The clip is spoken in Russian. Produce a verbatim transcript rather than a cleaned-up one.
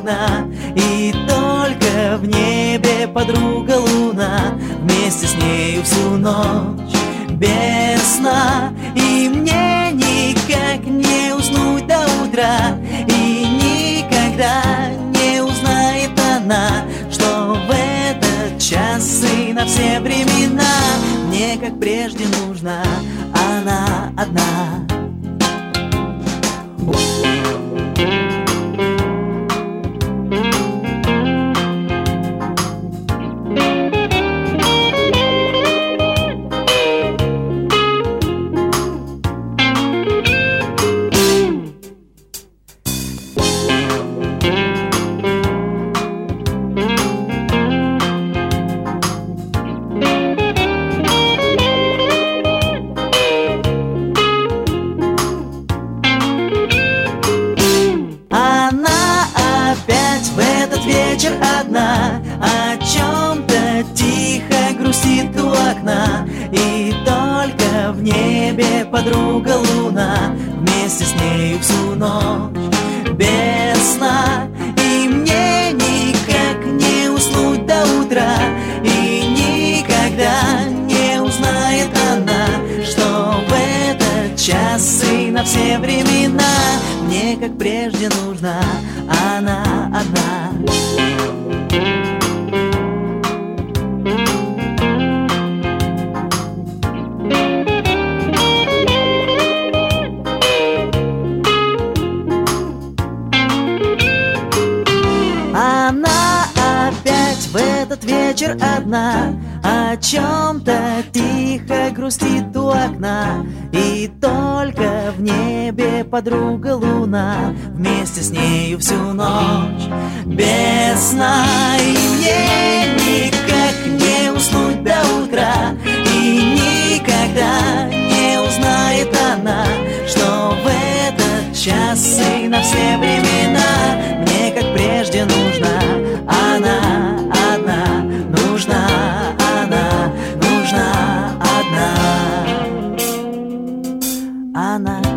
окна, и только в небе подруга луна, вместе с нею всю ночь без сна. И мне никак не уснуть до утра, и никогда не узнает она, что в этот час и на все времена мне, как прежде, нужна она одна. Вечер одна, о чем-то тихо грустит у окна, и только в небе подруга луна, вместе с нею всю ночь без сна. И мне никак не уснуть до утра, и никогда не узнает она, что в этот час и на все времена мне, как прежде, нужна она одна. Она опять в этот вечер одна, о чем-то тихо грустит у окна, и только в небе подруга луна, вместе с нею всю ночь без сна. И мне никак не уснуть до утра, и никогда не узнает она, что в этот час и на все времена мне, как прежде, нужна она одна, нужна она, нужна одна она.